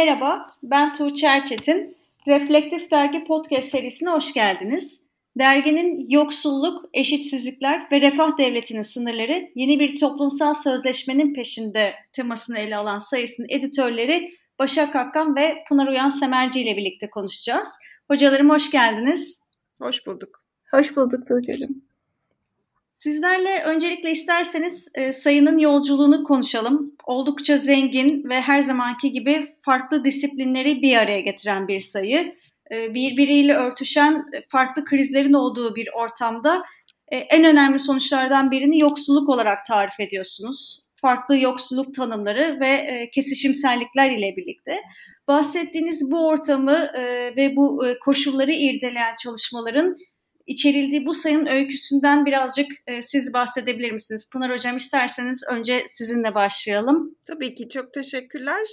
Merhaba, ben Tuğçe Erçetin. Reflektif Dergi Podcast serisine hoş geldiniz. Derginin yoksulluk, eşitsizlikler ve refah devletinin sınırları yeni bir toplumsal sözleşmenin peşinde temasını ele alan sayısının editörleri Başak Akkan ve Pınar Uyan Semerci ile birlikte konuşacağız. Hocalarım hoş geldiniz. Hoş bulduk. Hoş bulduk Tuğçe'cim. Sizlerle öncelikle isterseniz sayının yolculuğunu konuşalım. Oldukça zengin ve her zamanki gibi farklı disiplinleri bir araya getiren bir sayı. Birbiriyle örtüşen farklı krizlerin olduğu bir ortamda en önemli sonuçlardan birini yoksulluk olarak tarif ediyorsunuz. Farklı yoksulluk tanımları ve kesişimsellikler ile birlikte. Bahsettiğiniz bu ortamı ve bu koşulları irdeleyen çalışmaların İçerildiği bu sayının öyküsünden birazcık siz bahsedebilir misiniz? Pınar Hocam isterseniz önce sizinle başlayalım. Tabii ki çok teşekkürler.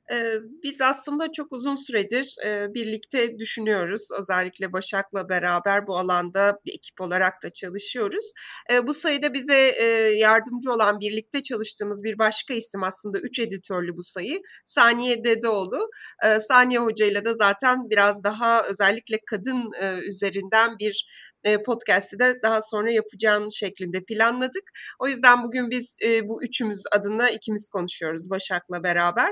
Biz aslında çok uzun süredir birlikte düşünüyoruz. Özellikle Başak'la beraber bu alanda bir ekip olarak da çalışıyoruz. Bu sayıda bize yardımcı olan, birlikte çalıştığımız bir başka isim aslında 3 editörlü bu sayı. Saniye Dedeoğlu. Saniye Hoca'yla da zaten biraz daha özellikle kadın üzerinden bir podcast'i de daha sonra yapacağın şeklinde planladık. O yüzden bugün biz bu üçümüz adına ikimiz konuşuyoruz Başak'la beraber.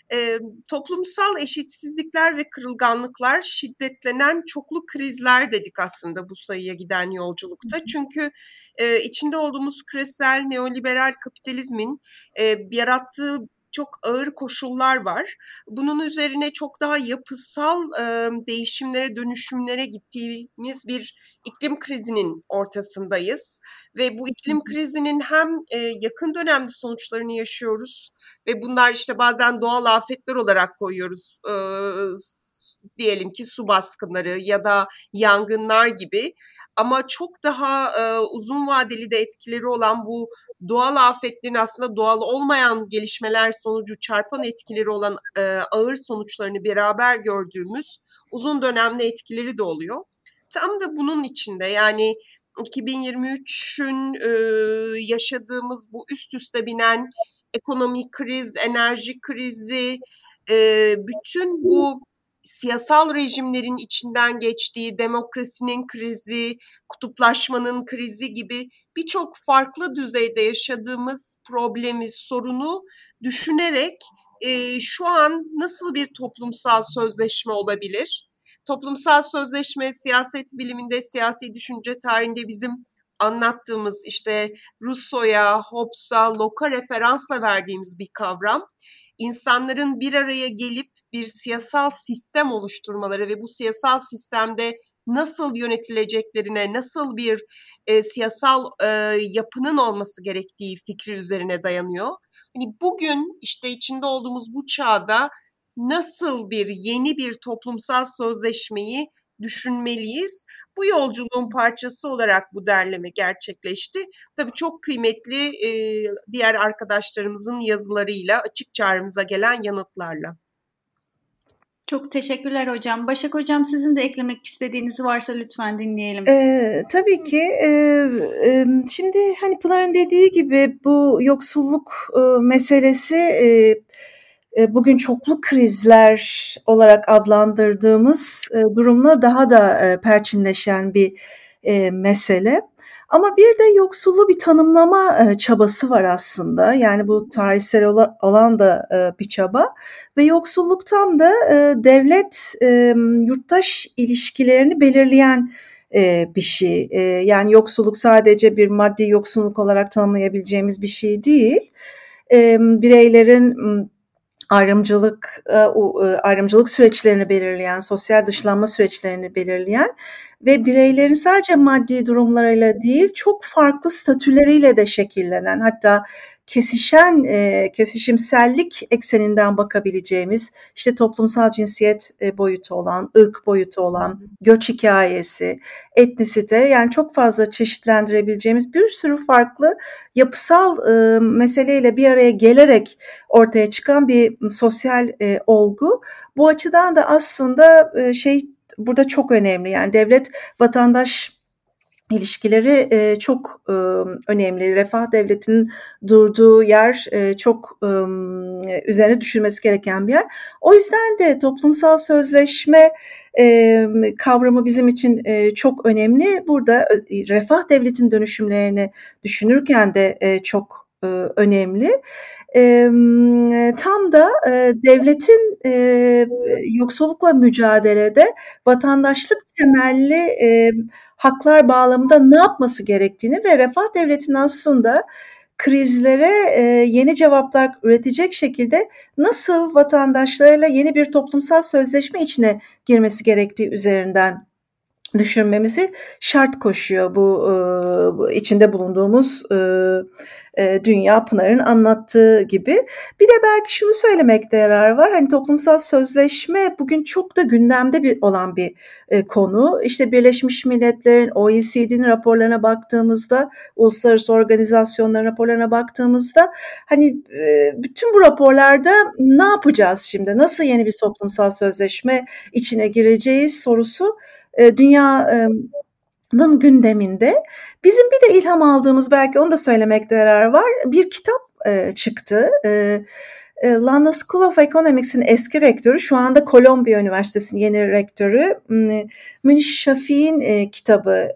Toplumsal eşitsizlikler ve kırılganlıklar, şiddetlenen çoklu krizler dedik aslında bu sayıya giden yolculukta. Çünkü içinde olduğumuz küresel neoliberal kapitalizmin yarattığı çok ağır koşullar var. Bunun üzerine çok daha yapısal değişimlere, dönüşümlere gittiğimiz bir iklim krizinin ortasındayız. Ve bu iklim krizinin hem yakın dönemde sonuçlarını yaşıyoruz ve bunlar işte bazen doğal afetler olarak koyuyoruz. Diyelim ki su baskınları ya da yangınlar gibi, ama çok daha uzun vadeli de etkileri olan bu doğal afetlerin aslında doğal olmayan gelişmeler sonucu çarpan etkileri olan ağır sonuçlarını beraber gördüğümüz uzun dönemli etkileri de oluyor. Tam da bunun içinde, yani 2023'ün yaşadığımız bu üst üste binen ekonomik kriz, enerji krizi, bütün bu siyasal rejimlerin içinden geçtiği demokrasinin krizi, kutuplaşmanın krizi gibi birçok farklı düzeyde yaşadığımız problemi, sorunu düşünerek şu an nasıl bir toplumsal sözleşme olabilir? Toplumsal sözleşme siyaset biliminde, siyasi düşünce tarihinde bizim anlattığımız, işte Rousseau'ya, Hobbes'a, Locke'a referansla verdiğimiz bir kavram. İnsanların bir araya gelip bir siyasal sistem oluşturmaları ve bu siyasal sistemde nasıl yönetileceklerine, nasıl bir siyasal yapının olması gerektiği fikri üzerine dayanıyor. Hani bugün işte içinde olduğumuz bu çağda nasıl yeni bir toplumsal sözleşmeyi düşünmeliyiz? Bu yolculuğun parçası olarak bu derleme gerçekleşti. Tabii çok kıymetli diğer arkadaşlarımızın yazılarıyla, açık çağrımıza gelen yanıtlarla. Çok teşekkürler hocam. Başak hocam, sizin de eklemek istediğiniz varsa lütfen dinleyelim. Tabii ki. Şimdi hani Pınar'ın dediği gibi bu yoksulluk meselesi bugün çoklu krizler olarak adlandırdığımız durumla daha da perçinleşen bir mesele. Ama bir de yoksulluğu bir tanımlama çabası var aslında. Yani bu tarihsel olan da bir çaba. Ve yoksulluktan da devlet yurttaş ilişkilerini belirleyen bir şey. Yani yoksulluk sadece bir maddi yoksulluk olarak tanımlayabileceğimiz bir şey değil. Bireylerin ayrımcılık süreçlerini belirleyen, sosyal dışlanma süreçlerini belirleyen ve bireylerin sadece maddi durumlarıyla değil, çok farklı statüleriyle de şekillenen, hatta kesişimsellik ekseninden bakabileceğimiz, işte toplumsal cinsiyet boyutu olan, ırk boyutu olan, göç hikayesi, etnisite, yani çok fazla çeşitlendirebileceğimiz bir sürü farklı yapısal meseleyle bir araya gelerek ortaya çıkan bir sosyal olgu. Bu açıdan da aslında burada çok önemli. Yani devlet vatandaş ilişkileri çok önemli. Refah devletinin durduğu yer çok üzerine düşülmesi gereken bir yer. O yüzden de toplumsal sözleşme kavramı bizim için çok önemli. Burada refah devletinin dönüşümlerini düşünürken de çok önemli. Tam da devletin yoksullukla mücadelede vatandaşlık temelli haklar bağlamında ne yapması gerektiğini ve refah devletinin aslında krizlere yeni cevaplar üretecek şekilde nasıl vatandaşlarıyla yeni bir toplumsal sözleşme içine girmesi gerektiği üzerinden düşünmemizi şart koşuyor bu içinde bulunduğumuz dünya, Pınar'ın anlattığı gibi. Bir de belki şunu söylemekte yarar var. Hani toplumsal sözleşme bugün çok da gündemde olan bir konu. İşte Birleşmiş Milletler'in, OECD'nin raporlarına baktığımızda, uluslararası organizasyonların raporlarına baktığımızda hani bütün bu raporlarda ne yapacağız şimdi? Nasıl yeni bir toplumsal sözleşme içine gireceğiz sorusu dünyanın gündeminde. Bizim bir de ilham aldığımız, belki onu da söylemekte yarar var, bir kitap çıktı. London School of Economics'in eski rektörü, şu anda Columbia Üniversitesi'nin yeni rektörü Müniş Şafi'nin kitabı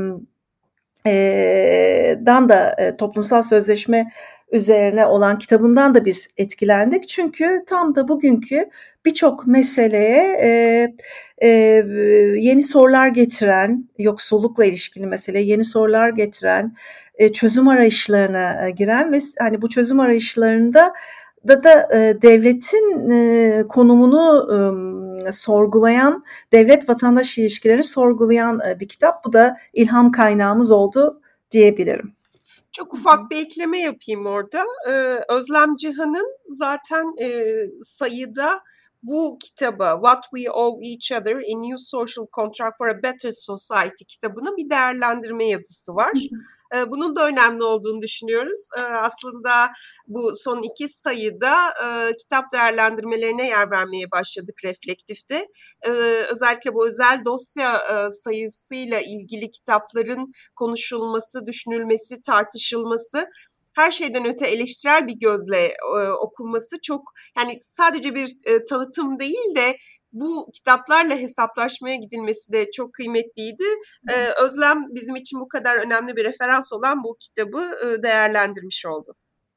dan da toplumsal sözleşme üzerine olan kitabından da biz etkilendik. Çünkü tam da bugünkü birçok meseleye yeni sorular getiren, yoksullukla ilişkili meseleye yeni sorular getiren, çözüm arayışlarına giren ve hani bu çözüm arayışlarında da devletin konumunu sorgulayan, devlet-vatandaş ilişkilerini sorgulayan bir kitap. Bu da ilham kaynağımız oldu diyebilirim. Çok ufak bir ekleme yapayım orada. Özlem Cihan'ın zaten sayıda bu kitaba What We Owe Each Other: A New Social Contract for a Better Society kitabının bir değerlendirme yazısı var. Bunun da önemli olduğunu düşünüyoruz. Aslında bu son 2 sayıda kitap değerlendirmelerine yer vermeye başladık Reflektif'te. Özellikle bu özel dosya sayısıyla ilgili kitapların konuşulması, düşünülmesi, tartışılması, her şeyden öte eleştirel bir gözle okunması çok, yani sadece bir tanıtım değil de bu kitaplarla hesaplaşmaya gidilmesi de çok kıymetliydi. Özlem bizim için bu kadar önemli bir referans olan bu kitabı değerlendirmiş oldu.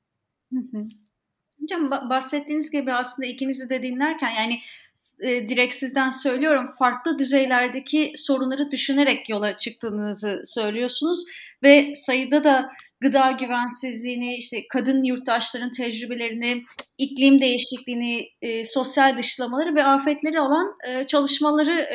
Hocam bahsettiğiniz gibi aslında ikinizi de dinlerken, yani direkt sizden söylüyorum, farklı düzeylerdeki sorunları düşünerek yola çıktığınızı söylüyorsunuz ve sayıda da gıda güvensizliğini, işte kadın yurttaşların tecrübelerini, iklim değişikliğini, sosyal dışlamaları ve afetleri olan çalışmaları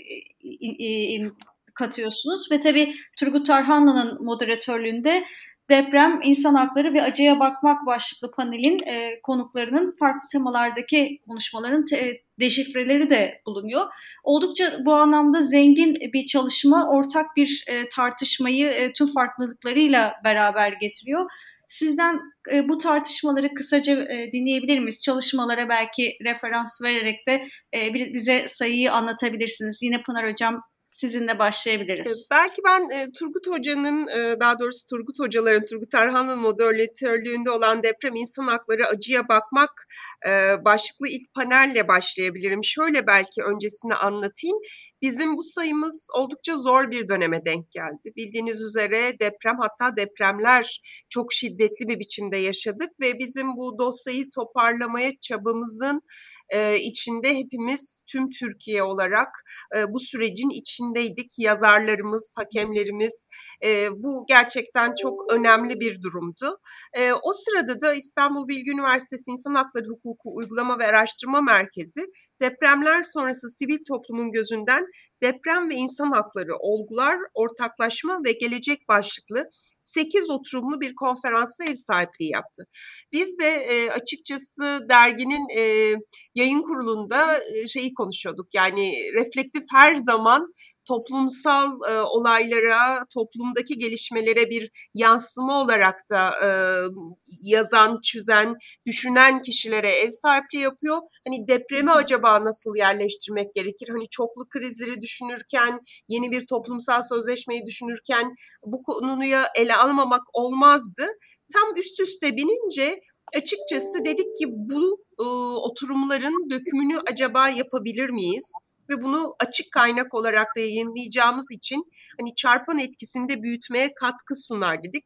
katıyorsunuz ve tabii Turgut Tarhanlı'nın moderatörlüğünde Deprem, İnsan Hakları ve Acıya Bakmak başlıklı panelin konuklarının farklı temalardaki konuşmaların deşifreleri de bulunuyor. Oldukça bu anlamda zengin bir çalışma, ortak bir tartışmayı tüm farklılıklarıyla beraber getiriyor. Sizden bu tartışmaları kısaca dinleyebilir miyiz? Çalışmalara belki referans vererek de bize sayıyı anlatabilirsiniz. Yine Pınar Hocam, sizinle başlayabiliriz. Belki ben Turgut Hoca'nın, daha doğrusu Turgut Hocaların, Turgut Tarhan'ın moderatörlüğünde olan Deprem, İnsan Hakları, Acıya Bakmak başlıklı ilk panelle başlayabilirim. Şöyle belki öncesini anlatayım. Bizim bu sayımız oldukça zor bir döneme denk geldi. Bildiğiniz üzere deprem, hatta depremler çok şiddetli bir biçimde yaşadık ve bizim bu dosyayı toparlamaya çabamızın içinde hepimiz, tüm Türkiye olarak bu sürecin içindeydik. Yazarlarımız, hakemlerimiz, bu gerçekten çok önemli bir durumdu. O sırada da İstanbul Bilgi Üniversitesi İnsan Hakları Hukuku Uygulama ve Araştırma Merkezi, depremler sonrası sivil toplumun gözünden deprem ve insan hakları, olgular, ortaklaşma ve gelecek başlıklı 8 oturumlu bir konferansa ev sahipliği yaptı. Biz de açıkçası derginin yayın kurulunda şeyi konuşuyorduk. Yani Reflektif her zaman toplumsal olaylara, toplumdaki gelişmelere bir yansıma olarak da yazan, çizen, düşünen kişilere ev sahipliği yapıyor. Hani depremi acaba nasıl yerleştirmek gerekir? Hani çoklu krizleri düşünürken, yeni bir toplumsal sözleşmeyi düşünürken bu konuyu ele almamak olmazdı. Tam üst üste binince açıkçası dedik ki bu oturumların dökümünü acaba yapabilir miyiz? Ve bunu açık kaynak olarak da yayınlayacağımız için hani çarpan etkisini de büyütmeye katkı sunar dedik.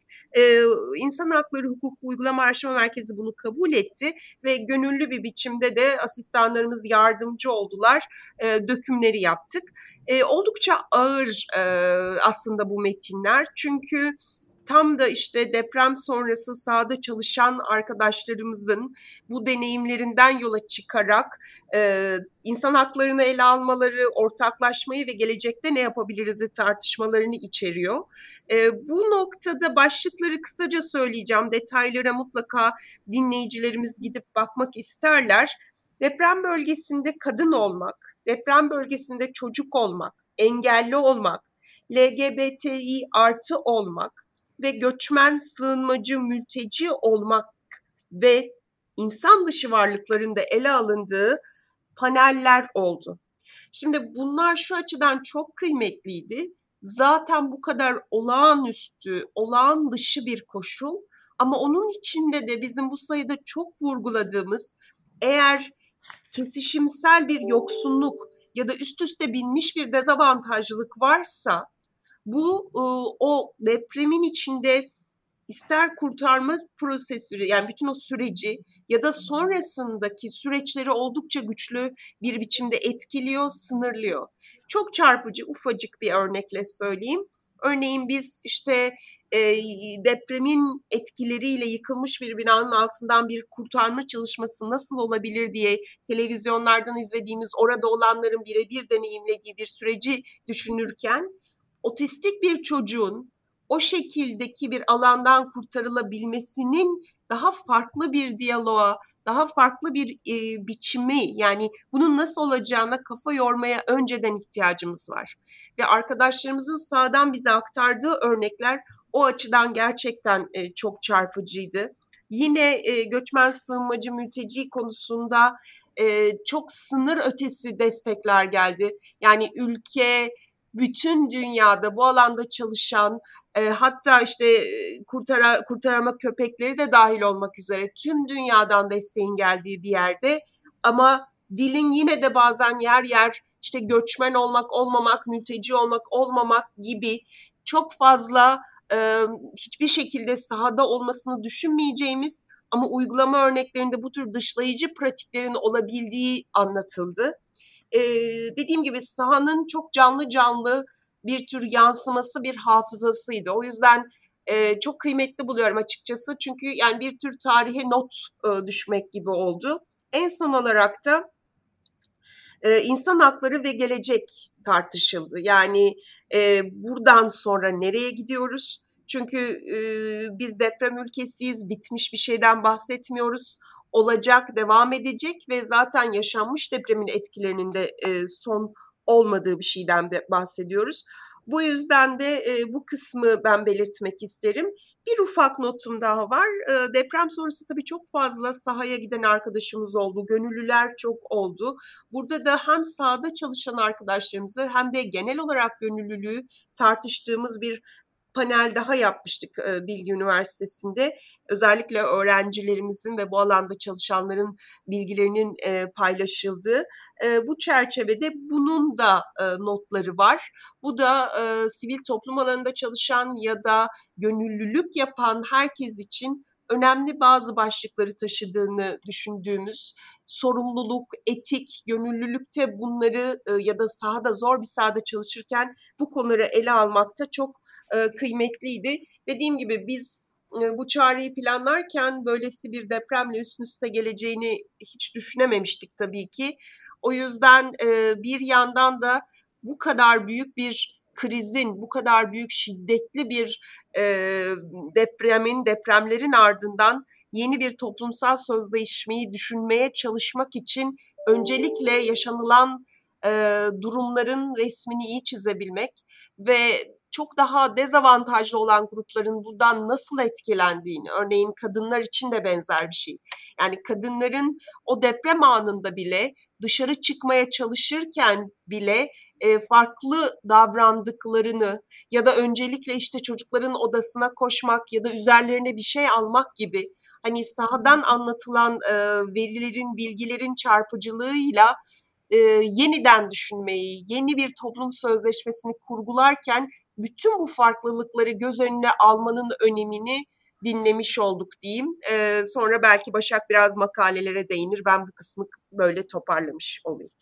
İnsan Hakları Hukuku Uygulama Araştırma Merkezi bunu kabul etti ve gönüllü bir biçimde de asistanlarımız yardımcı oldular. Dökümleri yaptık. Oldukça ağır aslında bu metinler, çünkü tam da işte deprem sonrası sahada çalışan arkadaşlarımızın bu deneyimlerinden yola çıkarak insan haklarını ele almaları, ortaklaşmayı ve gelecekte ne yapabiliriz'i tartışmalarını içeriyor. Bu noktada başlıkları kısaca söyleyeceğim. Detaylara mutlaka dinleyicilerimiz gidip bakmak isterler. Deprem bölgesinde kadın olmak, deprem bölgesinde çocuk olmak, engelli olmak, LGBTİ artı olmak ve göçmen, sığınmacı, mülteci olmak ve insan dışı varlıkların da ele alındığı paneller oldu. Şimdi bunlar şu açıdan çok kıymetliydi. Zaten bu kadar olağanüstü, olağan dışı bir koşul, ama onun içinde de bizim bu sayıda çok vurguladığımız, eğer kesişimsel bir yoksunluk ya da üst üste binmiş bir dezavantajlılık varsa, bu o depremin içinde ister kurtarma prosesi, yani bütün o süreci ya da sonrasındaki süreçleri oldukça güçlü bir biçimde etkiliyor, sınırlıyor. Çok çarpıcı, ufacık bir örnekle söyleyeyim. Örneğin biz işte depremin etkileriyle yıkılmış bir binanın altından bir kurtarma çalışması nasıl olabilir diye televizyonlardan izlediğimiz, orada olanların birebir deneyimlediği bir süreci düşünürken, otistik bir çocuğun o şekildeki bir alandan kurtarılabilmesinin daha farklı bir diyaloğa, daha farklı bir biçimi, yani bunun nasıl olacağına kafa yormaya önceden ihtiyacımız var. Ve arkadaşlarımızın sahadan bize aktardığı örnekler o açıdan gerçekten çok çarpıcıydı. Yine göçmen, sığınmacı, mülteci konusunda çok sınır ötesi destekler geldi. Yani ülke, bütün dünyada bu alanda çalışan, hatta işte kurtarma köpekleri de dahil olmak üzere tüm dünyadan desteğin geldiği bir yerde, ama dilin yine de bazen yer yer işte göçmen olmak, olmamak, mülteci olmak, olmamak gibi çok fazla hiçbir şekilde sahada olmasını düşünmeyeceğimiz ama uygulama örneklerinde bu tür dışlayıcı pratiklerin olabildiği anlatıldı. Dediğim gibi sahanın çok canlı bir tür yansıması, bir hafızasıydı. O yüzden çok kıymetli buluyorum açıkçası. Çünkü yani bir tür tarihe not düşmek gibi oldu. En son olarak da insan hakları ve gelecek tartışıldı. Yani buradan sonra nereye gidiyoruz? Çünkü biz deprem ülkesiyiz, bitmiş bir şeyden bahsetmiyoruz. Olacak, devam edecek ve zaten yaşanmış depremin etkilerinin de son olmadığı bir şeyden de bahsediyoruz. Bu yüzden de bu kısmı ben belirtmek isterim. Bir ufak notum daha var. Deprem sonrası tabii çok fazla sahaya giden arkadaşımız oldu, gönüllüler çok oldu. Burada da hem sahada çalışan arkadaşlarımızı hem de genel olarak gönüllülüğü tartıştığımız bir panel daha yapmıştık Bilgi Üniversitesi'nde. Özellikle öğrencilerimizin ve bu alanda çalışanların bilgilerinin paylaşıldığı. Bu çerçevede bunun da notları var. Bu da sivil toplum alanında çalışan ya da gönüllülük yapan herkes için önemli bazı başlıkları taşıdığını düşündüğümüz sorumluluk, etik, gönüllülükte bunları ya da sahada, zor bir sahada çalışırken bu konuları ele almakta çok kıymetliydi. Dediğim gibi biz bu çağrıyı planlarken böylesi bir depremle üst üste geleceğini hiç düşünememiştik tabii ki. O yüzden bir yandan da bu kadar büyük bir krizin, bu kadar büyük şiddetli bir depremlerin ardından yeni bir toplumsal sözleşmeyi düşünmeye çalışmak için öncelikle yaşanılan durumların resmini iyi çizebilmek ve çok daha dezavantajlı olan grupların buradan nasıl etkilendiğini, örneğin kadınlar için de benzer bir şey. Yani kadınların o deprem anında bile dışarı çıkmaya çalışırken bile farklı davrandıklarını ya da öncelikle işte çocukların odasına koşmak ya da üzerlerine bir şey almak gibi hani sahadan anlatılan verilerin, bilgilerin çarpıcılığıyla yeniden düşünmeyi, yeni bir toplum sözleşmesini kurgularken bütün bu farklılıkları göz önüne almanın önemini dinlemiş olduk diyeyim. Sonra belki Başak biraz makalelere değinir. Ben bu kısmı böyle toparlamış olayım.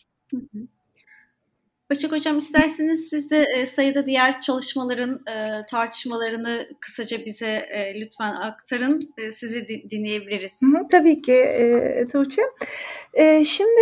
Başak Hocam, isterseniz siz de sayıda diğer çalışmaların tartışmalarını kısaca bize lütfen aktarın. Sizi dinleyebiliriz. Tabii ki Tuğçe. Şimdi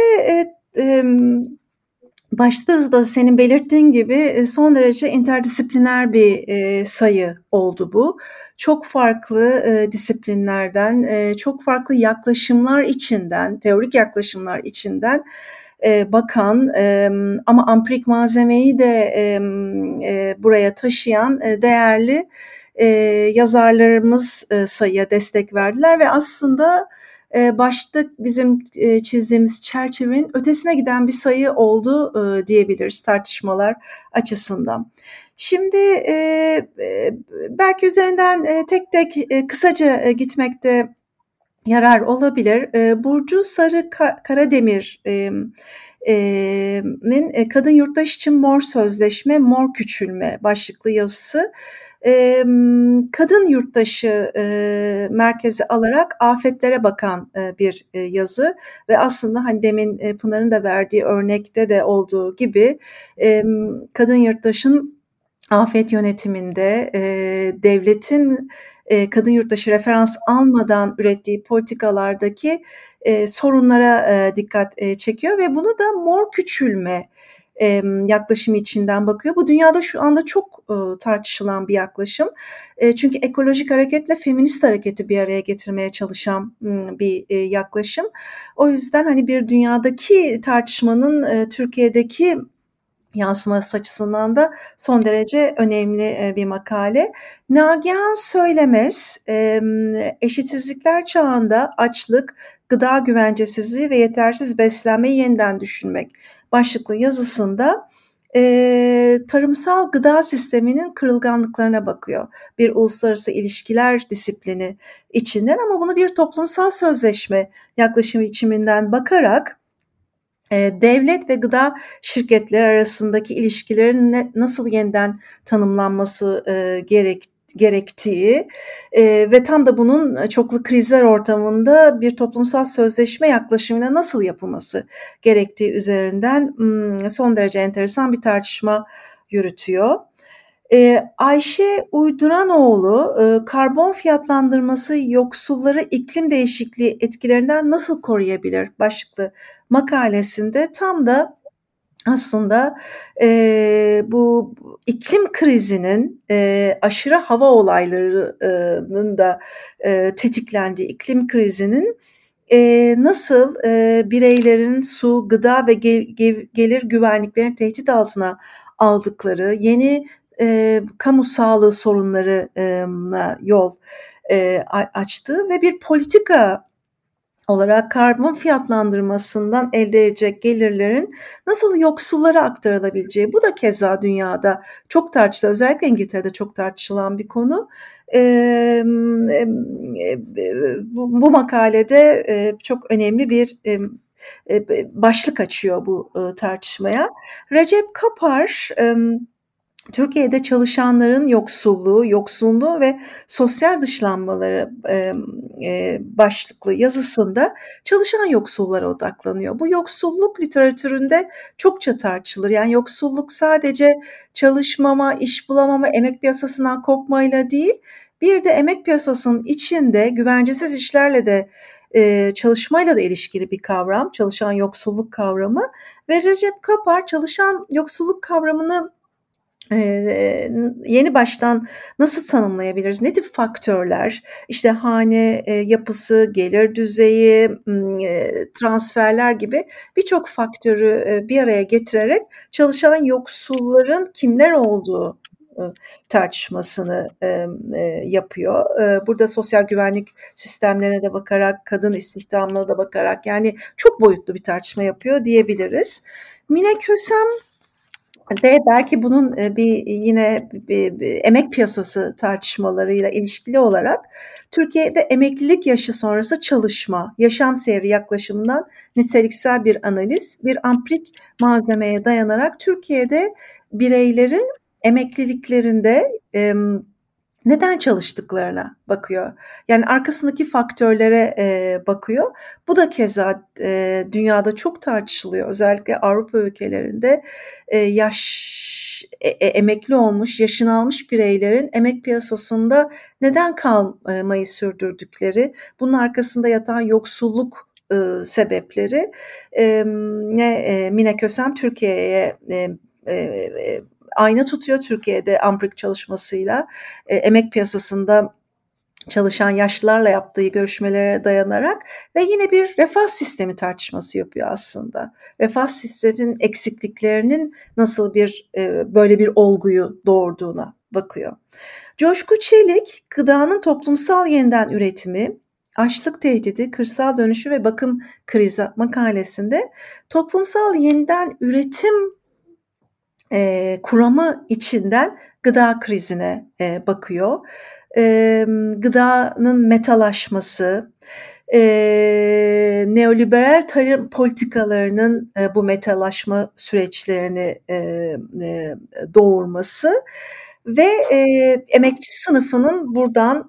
başta da senin belirttiğin gibi son derece interdisipliner bir sayı oldu bu. Çok farklı disiplinlerden, çok farklı yaklaşımlar içinden, teorik yaklaşımlar içinden bakan ama ampirik malzemeyi de buraya taşıyan değerli yazarlarımız sayıya destek verdiler ve aslında başta bizim çizdiğimiz çerçevenin ötesine giden bir sayı oldu diyebiliriz tartışmalar açısından. Şimdi belki üzerinden tek tek kısaca gitmekte yarar olabilir. Burcu Sarı Karademir'in Kadın Yurttaş için Mor Sözleşme, Mor Küçülme başlıklı yazısı kadın yurttaşı merkeze alarak afetlere bakan bir yazı ve aslında hani demin Pınar'ın da verdiği örnekte de olduğu gibi kadın yurttaşın afet yönetiminde devletin kadın yurttaşı referans almadan ürettiği politikalardaki sorunlara dikkat çekiyor ve bunu da mor küçülme yaklaşımı içinden bakıyor. Bu dünyada şu anda çok tartışılan bir yaklaşım. Çünkü ekolojik hareketle feminist hareketi bir araya getirmeye çalışan bir yaklaşım. O yüzden hani bir dünyadaki tartışmanın Türkiye'deki yansıması açısından da son derece önemli bir makale. Nagihan Söylemez, eşitsizlikler çağında açlık, gıda güvencesizliği ve yetersiz beslenmeyi yeniden düşünmek başlıklı yazısında tarımsal gıda sisteminin kırılganlıklarına bakıyor. Bir uluslararası ilişkiler disiplini içinden ama bunu bir toplumsal sözleşme yaklaşımı içiminden bakarak devlet ve gıda şirketleri arasındaki ilişkilerin nasıl yeniden tanımlanması gerektiği ve tam da bunun çoklu krizler ortamında bir toplumsal sözleşme yaklaşımıyla nasıl yapılması gerektiği üzerinden son derece enteresan bir tartışma yürütüyor. Ayşe Uyduranoğlu karbon fiyatlandırması yoksulları iklim değişikliği etkilerinden nasıl koruyabilir başlıklı makalesinde tam da aslında bu iklim krizinin aşırı hava olaylarının da tetiklendiği iklim krizinin nasıl bireylerin su, gıda ve gelir güvenliklerini tehdit altına aldıkları yeni kamu sağlığı sorunlarına yol açtığı ve bir politika olarak karbon fiyatlandırmasından elde edecek gelirlerin nasıl yoksullara aktarılabileceği, bu da keza dünyada çok tartışılan, özellikle İngiltere'de çok tartışılan bir konu. Bu makalede çok önemli bir başlık açıyor bu tartışmaya. Recep Kapar, Türkiye'de çalışanların yoksulluğu ve sosyal dışlanmaları başlıklı yazısında çalışan yoksullara odaklanıyor. Bu yoksulluk literatüründe çokça tartışılır. Yani yoksulluk sadece çalışmama, iş bulamama, emek piyasasından kopmayla değil, bir de emek piyasasının içinde güvencesiz işlerle de çalışmayla da ilişkili bir kavram, çalışan yoksulluk kavramı ve Recep Kapar çalışan yoksulluk kavramını yeni baştan nasıl tanımlayabiliriz? Ne tip faktörler? İşte hane yapısı, gelir düzeyi, transferler gibi birçok faktörü bir araya getirerek çalışan yoksulların kimler olduğu tartışmasını yapıyor. Burada sosyal güvenlik sistemlerine de bakarak, kadın istihdamına da bakarak, yani çok boyutlu bir tartışma yapıyor diyebiliriz. Mine Kösem de belki bunun yine bir emek piyasası tartışmalarıyla ilişkili olarak Türkiye'de emeklilik yaşı sonrası çalışma, yaşam seyri yaklaşımından niteliksel bir analiz, bir amplik malzemeye dayanarak Türkiye'de bireylerin emekliliklerinde neden çalıştıklarına bakıyor. Yani arkasındaki faktörlere bakıyor. Bu da keza dünyada çok tartışılıyor. Özellikle Avrupa ülkelerinde emekli olmuş, yaşını almış bireylerin emek piyasasında neden kalmayı sürdürdükleri, bunun arkasında yatan yoksulluk sebepleri Mine Kösem Türkiye'ye ayna tutuyor. Türkiye'de Amprik çalışmasıyla emek piyasasında çalışan yaşlılarla yaptığı görüşmelere dayanarak ve yine bir refah sistemi tartışması yapıyor aslında. Refah sistemin eksikliklerinin nasıl bir böyle bir olguyu doğurduğuna bakıyor. Coşku Çelik, Gıdanın Toplumsal Yeniden Üretimi, Açlık Tehdidi, Kırsal Dönüşü ve Bakım Krizi makalesinde toplumsal yeniden üretim kuramı içinden gıda krizine bakıyor. Gıdanın metalaşması, neoliberal tarım politikalarının bu metalaşma süreçlerini doğurması ve emekçi sınıfının buradan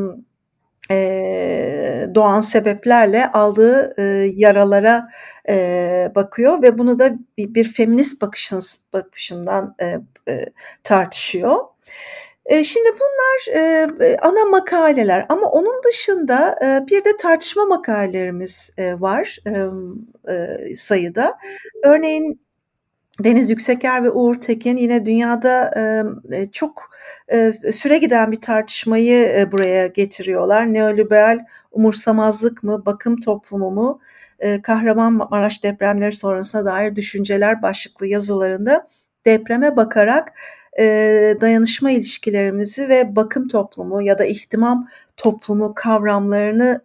doğan sebeplerle aldığı yaralara bakıyor ve bunu da bir feminist bakışından tartışıyor. Şimdi bunlar ana makaleler ama onun dışında bir de tartışma makalelerimiz var sayıda. Örneğin Deniz Yükseker ve Uğur Tekin yine dünyada çok süre giden bir tartışmayı buraya getiriyorlar. Neoliberal umursamazlık mı, bakım toplumu mu, Kahramanmaraş depremleri sonrasına dair düşünceler başlıklı yazılarında depreme bakarak dayanışma ilişkilerimizi ve bakım toplumu ya da ihtimam toplumu kavramlarını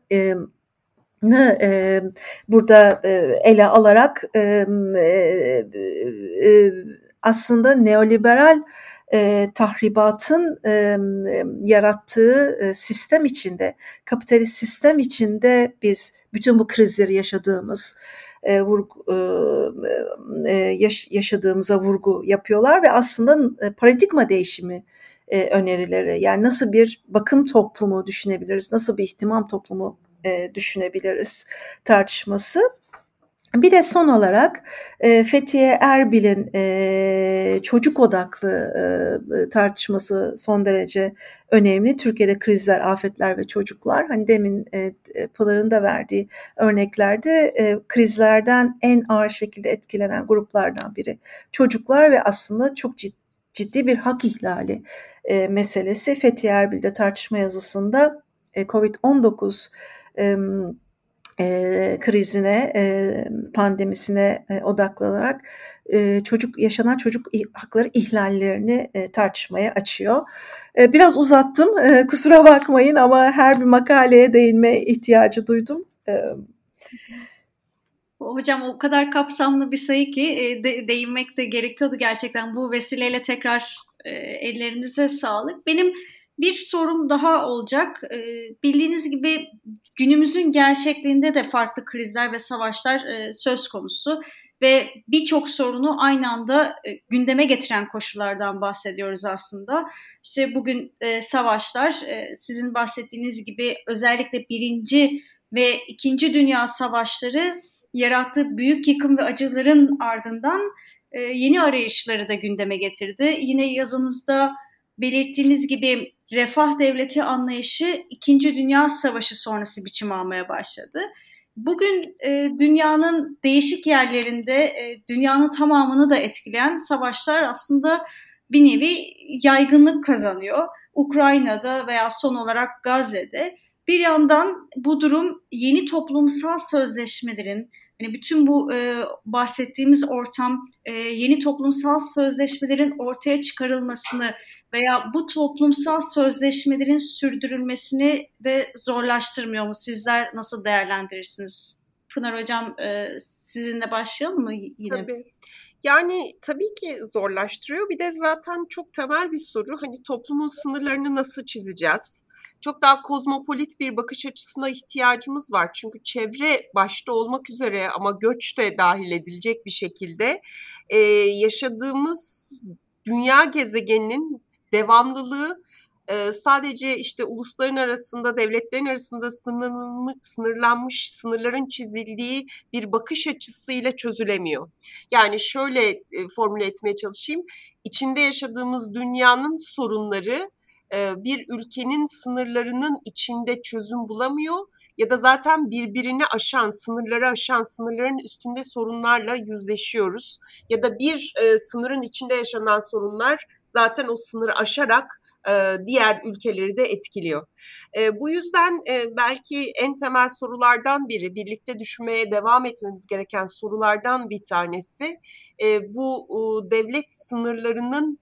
burada ele alarak aslında neoliberal tahribatın yarattığı sistem içinde, kapitalist sistem içinde biz bütün bu krizleri yaşadığımıza vurgu yapıyorlar ve aslında paradigma değişimi önerileri, yani nasıl bir bakım toplumu düşünebiliriz, nasıl bir ihtimam toplumu düşünebiliriz tartışması. Bir de son olarak Fethiye Erbil'in çocuk odaklı tartışması son derece önemli. Türkiye'de krizler, afetler ve çocuklar. Hani demin Pınar'ın da verdiği örneklerde krizlerden en ağır şekilde etkilenen gruplardan biri çocuklar ve aslında çok ciddi bir hak ihlali meselesi. Fethiye Erbil'de tartışma yazısında COVID-19 krizine, pandemisine odaklanarak yaşanan çocuk hakları ihlallerini tartışmaya açıyor. Biraz uzattım, kusura bakmayın ama her bir makaleye değinme ihtiyacı duydum. Hocam o kadar kapsamlı bir sayı ki değinmek de gerekiyordu gerçekten. Bu vesileyle tekrar ellerinize sağlık. Benim bir sorum daha olacak. Bildiğiniz gibi günümüzün gerçekliğinde de farklı krizler ve savaşlar söz konusu ve birçok sorunu aynı anda gündeme getiren koşullardan bahsediyoruz aslında. İşte bugün savaşlar, sizin bahsettiğiniz gibi özellikle 1. ve 2. Dünya Savaşları yarattığı büyük yıkım ve acıların ardından yeni arayışları da gündeme getirdi. Yine yazınızda belirttiğiniz gibi refah devleti anlayışı 2. Dünya Savaşı sonrası biçim almaya başladı. Bugün dünyanın değişik yerlerinde dünyanın tamamını da etkileyen savaşlar aslında bir nevi yaygınlık kazanıyor. Ukrayna'da veya son olarak Gazze'de. Bir yandan bu durum yeni toplumsal sözleşmelerin, hani bütün bu bahsettiğimiz ortam yeni toplumsal sözleşmelerin ortaya çıkarılmasını veya bu toplumsal sözleşmelerin sürdürülmesini de zorlaştırmıyor mu? Sizler nasıl değerlendirirsiniz? Pınar Hocam, sizinle başlayalım mı yine? Tabii. Yani tabii ki zorlaştırıyor. Bir de zaten çok temel bir soru. Hani toplumun sınırlarını nasıl çizeceğiz? Çok daha kozmopolit bir bakış açısına ihtiyacımız var. Çünkü çevre başta olmak üzere ama göç de dahil edilecek bir şekilde yaşadığımız dünya gezegeninin devamlılığı sadece işte ulusların arasında, devletlerin arasında sınırlanmış, sınırların çizildiği bir bakış açısıyla çözülemiyor. Yani şöyle formüle etmeye çalışayım. İçinde yaşadığımız dünyanın sorunları bir ülkenin sınırlarının içinde çözüm bulamıyor ya da zaten birbirini aşan, sınırları aşan, sınırların üstünde sorunlarla yüzleşiyoruz. Ya da bir sınırın içinde yaşanan sorunlar zaten o sınırı aşarak diğer ülkeleri de etkiliyor. Bu yüzden belki en temel sorulardan biri, birlikte düşünmeye devam etmemiz gereken sorulardan bir tanesi bu devlet sınırlarının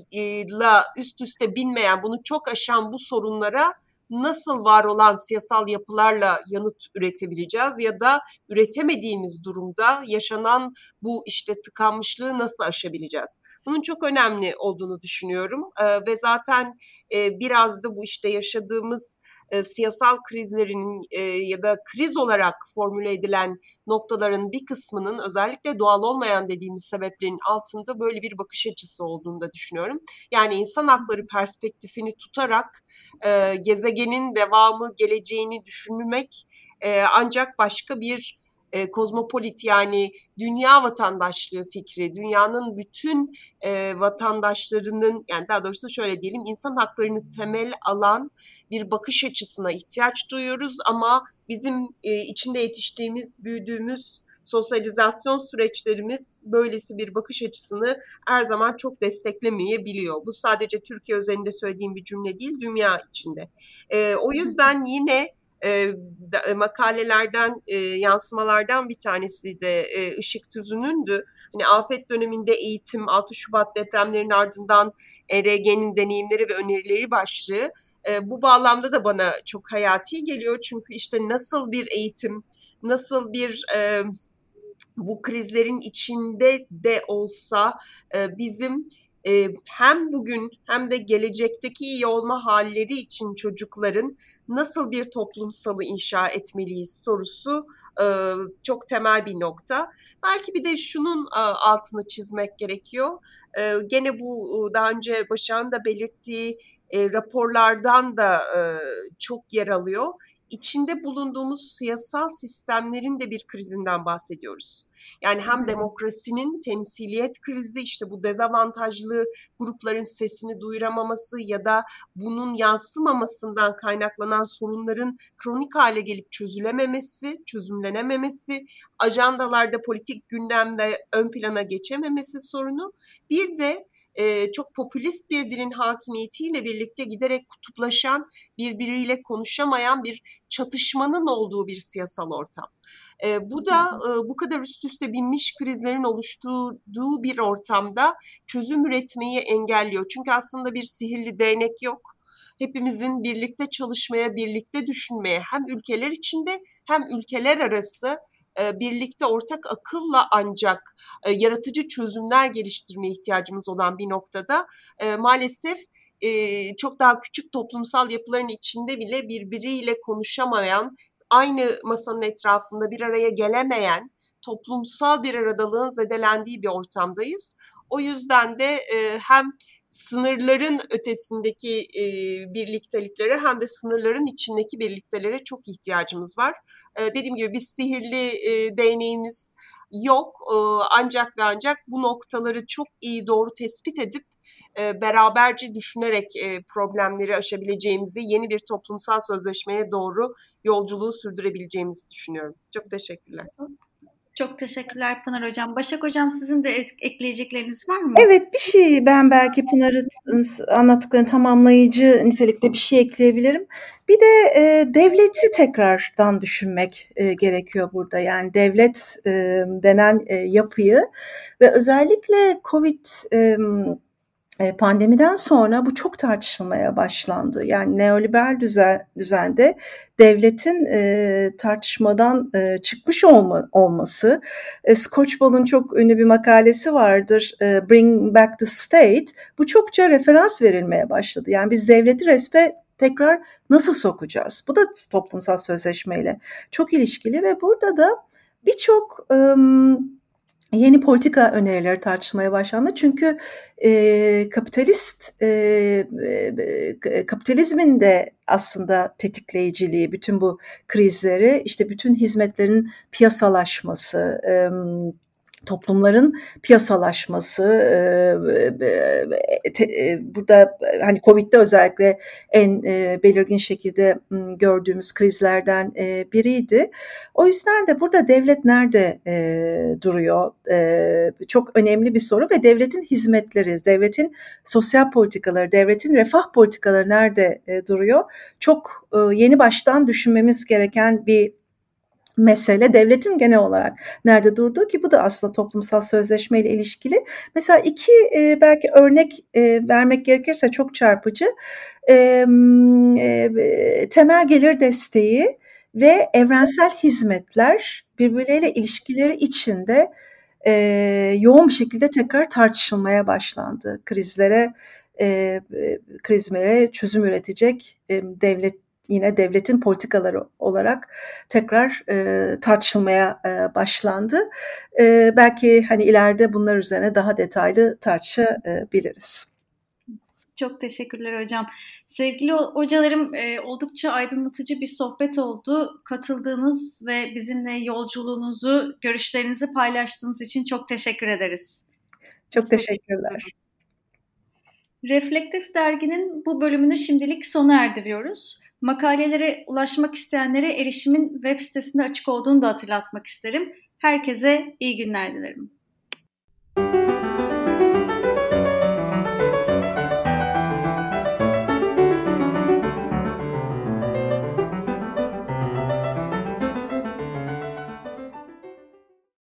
üst üste binmeyen, bunu çok aşan bu sorunlara nasıl var olan siyasal yapılarla yanıt üretebileceğiz ya da üretemediğimiz durumda yaşanan bu işte tıkanmışlığı nasıl aşabileceğiz? Bunun çok önemli olduğunu düşünüyorum ve zaten biraz da bu işte yaşadığımız siyasal krizlerin ya da kriz olarak formüle edilen noktaların bir kısmının özellikle doğal olmayan dediğimiz sebeplerin altında böyle bir bakış açısı olduğunu da düşünüyorum. Yani insan hakları perspektifini tutarak gezegenin devamı, geleceğini düşünmek ancak başka bir kozmopolit yani dünya vatandaşlığı fikri, dünyanın bütün vatandaşlarının yani daha doğrusu şöyle diyelim insan haklarını temel alan bir bakış açısına ihtiyaç duyuyoruz ama bizim içinde yetiştiğimiz, büyüdüğümüz sosyalizasyon süreçlerimiz böylesi bir bakış açısını her zaman çok desteklemeyebiliyor. Bu sadece Türkiye özelinde söylediğim bir cümle değil, dünya içinde. O yüzden yine makalelerden, yansımalardan bir tanesi de Işık Tüzün'ündü. Hani afet döneminde eğitim, 6 Şubat depremlerinin ardından ERG'nin deneyimleri ve önerileri başlığı. Bu bağlamda da bana çok hayati geliyor. Çünkü işte nasıl bir eğitim, nasıl bir bu krizlerin içinde de olsa bizim hem bugün hem de gelecekteki iyi olma halleri için çocukların nasıl bir toplumsalı inşa etmeliyiz sorusu çok temel bir nokta. Belki bir de şunun altını çizmek gerekiyor. Gene bu daha önce Başak'ın da belirttiği raporlardan da çok yer alıyor. İçinde bulunduğumuz siyasal sistemlerin de bir krizinden bahsediyoruz. Yani hem demokrasinin temsiliyet krizi, işte bu dezavantajlı grupların sesini duyuramaması ya da bunun yansımamasından kaynaklanan sorunların kronik hale gelip çözülememesi, çözümlenememesi, ajandalarda politik gündemde ön plana geçememesi sorunu. Bir de çok popülist bir dilin hakimiyetiyle birlikte giderek kutuplaşan, birbiriyle konuşamayan bir çatışmanın olduğu bir siyasal ortam. Bu da bu kadar üst üste binmiş krizlerin oluşturduğu bir ortamda çözüm üretmeyi engelliyor. Çünkü aslında bir sihirli değnek yok. Hepimizin birlikte çalışmaya, birlikte düşünmeye hem ülkeler içinde hem ülkeler arası birlikte ortak akılla ancak yaratıcı çözümler geliştirmeye ihtiyacımız olan bir noktada maalesef çok daha küçük toplumsal yapıların içinde bile birbiriyle konuşamayan, aynı masanın etrafında bir araya gelemeyen, toplumsal bir aradalığın zedelendiği bir ortamdayız. O yüzden de hem sınırların ötesindeki birlikteliklere hem de sınırların içindeki birliktelere çok ihtiyacımız var. Dediğim gibi bir sihirli değneğimiz yok. Ancak ve ancak bu noktaları çok iyi doğru tespit edip beraberce düşünerek problemleri aşabileceğimizi, yeni bir toplumsal sözleşmeye doğru yolculuğu sürdürebileceğimizi düşünüyorum. Çok teşekkürler. Çok teşekkürler Pınar Hocam. Başak Hocam, sizin de ekleyecekleriniz var mı? Evet, bir şey ben belki Pınar'ın anlattıklarını tamamlayıcı nitelikte bir şey ekleyebilirim. Bir de devleti tekrardan düşünmek gerekiyor burada. Yani devlet denen yapıyı ve özellikle Covid pandemiden sonra bu çok tartışılmaya başlandı. Yani neoliberal düzende devletin tartışmadan çıkmış olması. Skocpol'un çok ünlü bir makalesi vardır, Bring Back the State. Bu çokça referans verilmeye başladı. Yani biz devleti resme tekrar nasıl sokacağız? Bu da toplumsal sözleşmeyle çok ilişkili ve burada da birçok yeni politika önerileri tartışmaya başlandı. Çünkü kapitalizmin de aslında tetikleyiciliği, bütün bu krizleri, işte bütün hizmetlerin piyasalaşması, toplumların piyasalaşması, burada hani Covid'de özellikle en belirgin şekilde gördüğümüz krizlerden biriydi. O yüzden de burada devlet nerede duruyor? Çok önemli bir soru ve devletin hizmetleri, devletin sosyal politikaları, devletin refah politikaları nerede duruyor? Çok yeni baştan düşünmemiz gereken bir mesele. Devletin genel olarak nerede durduğu, ki bu da aslında toplumsal sözleşmeyle ilişkili. Mesela iki belki örnek vermek gerekirse çok çarpıcı. Temel gelir desteği ve evrensel hizmetler birbirleriyle ilişkileri içinde yoğun bir şekilde tekrar tartışılmaya başlandı. Krizlere çözüm üretecek yine devletin politikaları olarak tekrar tartışılmaya başlandı. Belki hani ileride bunlar üzerine daha detaylı tartışabiliriz. Çok teşekkürler hocam. Sevgili hocalarım, oldukça aydınlatıcı bir sohbet oldu. Katıldığınız ve bizimle yolculuğunuzu, görüşlerinizi paylaştığınız için çok teşekkür ederiz. Çok teşekkürler. Reflektif Dergi'nin bu bölümünü şimdilik sona erdiriyoruz. Makalelere ulaşmak isteyenlere erişimin web sitesinde açık olduğunu da hatırlatmak isterim. Herkese iyi günler dilerim.